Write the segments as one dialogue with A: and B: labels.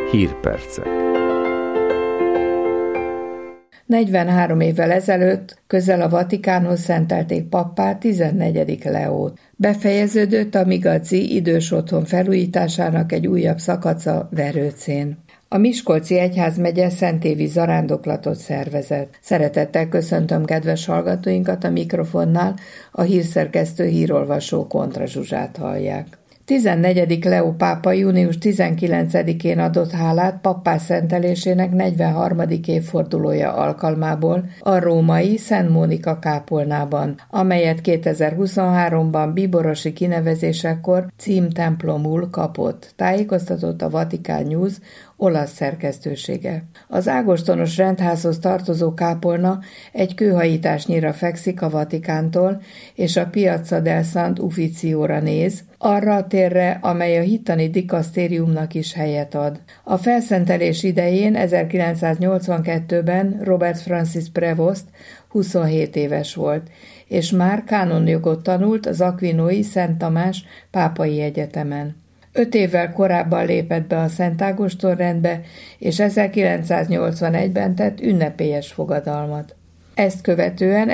A: Hírpercek.
B: 43 évvel ezelőtt közel a Vatikánhoz szentelték pappá 14. Leót. Befejeződött a Migazi idős otthon felújításának egy újabb szakasza Verőcén. A Miskolci Egyházmegye szentévi zarándoklatot szervezett. Szeretettel köszöntöm kedves hallgatóinkat, a mikrofonnál a hírszerkesztő hírolvasó Kontra Zsuzsát hallják. 14. Leó pápa június 19-én adott hálát pappá szentelésének 43. évfordulója alkalmából a római Szent Mónika kápolnában, amelyet 2023-ban bíborosi kinevezésekor címtemplomul kapott, tájékoztatott a Vatican News olasz szerkesztősége. Az ágostonos rendházhoz tartozó kápolna egy kőhajításnyira fekszik a Vatikántól, és a Piazza del Sant'Ufficio-ra néz, arra a térre, amely a hittani dikasztériumnak is helyet ad. A felszentelés idején 1982-ben Robert Francis Prevost 27 éves volt, és már kánonjogot tanult az Aquinói Szent Tamás Pápai Egyetemen. 5 évvel korábban lépett be a Szent Ágoston rendbe, és 1981-ben tett ünnepélyes fogadalmat. Ezt követően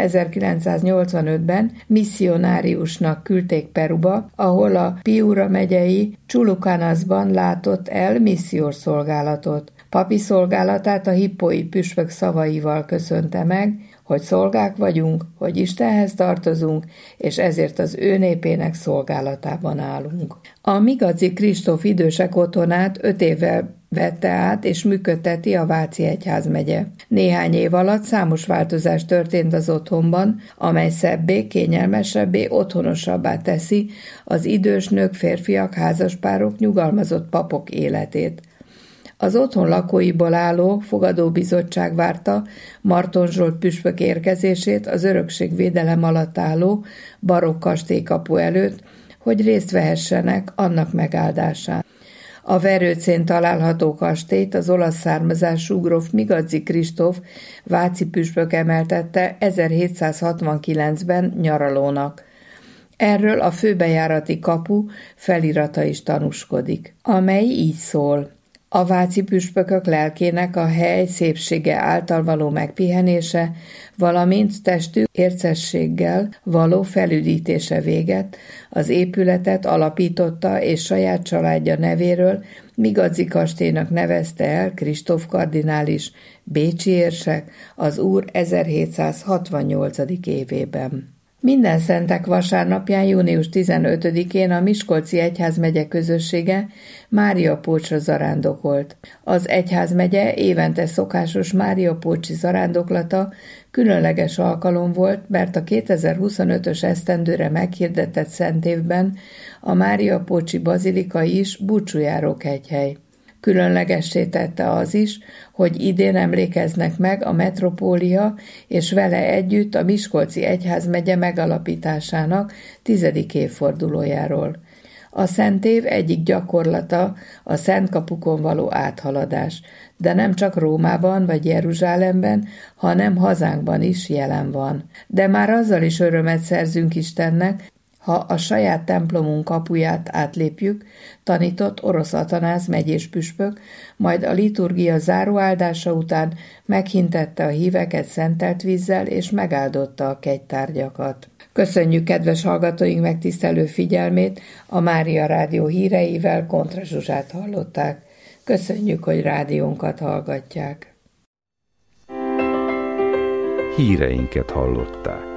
B: 1985-ben misszionáriusnak küldték Peruba, ahol a Piura megyei Chulucanasban látott el missziós szolgálatot. Papi szolgálatát a hippói püspök szavaival köszönte meg, hogy szolgák vagyunk, hogy Istenhez tartozunk, és ezért az ő népének szolgálatában állunk. A Migazi Kristóf idősek otthonát 5 évvel vette át és működteti a Váci Egyházmegye. Néhány év alatt számos változás történt az otthonban, amely szebbé, kényelmesebbé, otthonosabbá teszi az idős nők, férfiak, házaspárok, nyugalmazott papok életét. Az otthon lakóiból álló fogadóbizottság várta Marton Zsolt püspök érkezését az örökségvédelem alatt álló barokk kastélykapu előtt, hogy részt vehessenek annak megáldásán. A Verőcén található kastélyt az olasz származású gróf Migazi Kristóf váci püspök emeltette 1769-ben nyaralónak. Erről a főbejárati kapu felirata is tanúskodik, amely így szól. A váci püspökök lelkének a hely szépsége által való megpihenése, valamint testük ércességgel való felüdítése véget, az épületet alapította és saját családja nevéről Migazi kastélynak nevezte el Kristóf kardinális bécsi érsek az úr 1768. évében. Minden szentek vasárnapján, június 15-én a Miskolci Egyházmegye közössége Máriapócsra zarándokolt. Az Egyházmegye évente szokásos Máriapócsi zarándoklata különleges alkalom volt, mert a 2025-ös esztendőre meghirdetett szentévben a Máriapócsi bazilika is búcsújáró kegyhely. Különlegessé tette az is, hogy idén emlékeznek meg a metropólia és vele együtt a Miskolci Egyházmegye megalapításának 10. évfordulójáról. A szentév egyik gyakorlata a Szentkapukon való áthaladás, de nem csak Rómában vagy Jeruzsálemben, hanem hazánkban is jelen van. De már azzal is örömet szerzünk Istennek, ha a saját templomunk kapuját átlépjük, tanított Orosz Atanáz megyés püspök, majd a liturgia záróáldása után meghintette a híveket szentelt vízzel és megáldotta a kegytárgyakat. Köszönjük kedves hallgatóink megtisztelő figyelmét, a Mária Rádió híreivel Kontra Zsuzsát hallották. Köszönjük, hogy rádiónkat hallgatják.
A: Híreinket hallották.